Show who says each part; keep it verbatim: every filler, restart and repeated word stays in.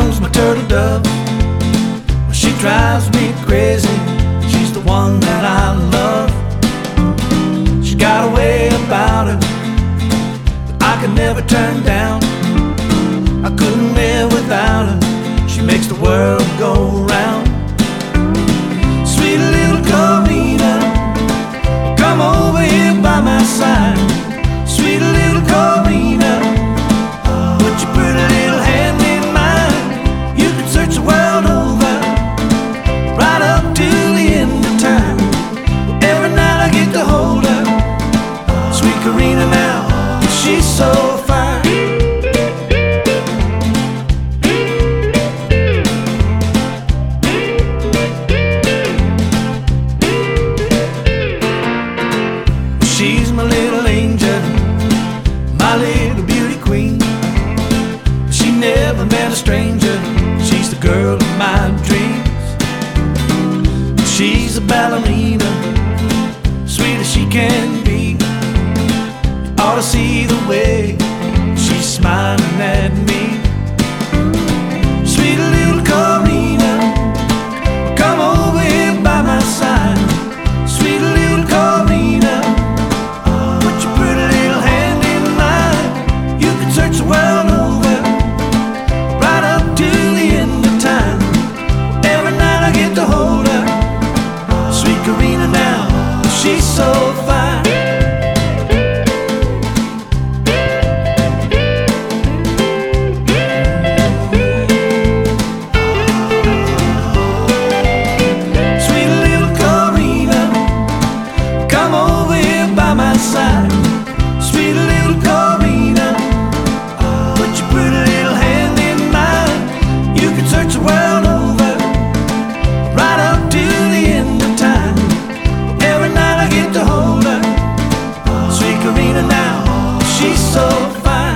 Speaker 1: Cora's my turtle dove. Well, she drives me crazy. She's the one that I love. She's got a way about her that I could never turn down. I couldn't live without her. She makes the world go round. Sweet little Corina, come over here by my side. Sweet little Corina, put your pretty little hand in mine. You could search the world over, right up to the end of time. Every night I get to hold her. Sweet Corina now, she's so fine. She's my little angel, my little beauty queen. She never met a stranger. She's the girl of my dreams. She's a ballerina, sweet as she can be. You ought to see the way she's smiling at me. Sweet little Corina, come over here by my side. Sweet little Corina, search the world over, right up to the end of time. Every night I get to hold her. Sweet Corina now, she's so fine. Sweet little Corina, come over here by my side. Sweet little Corina, search the world over, right up to the end of time. Every night I get to hold her. Sweet Corina now, she's so fine.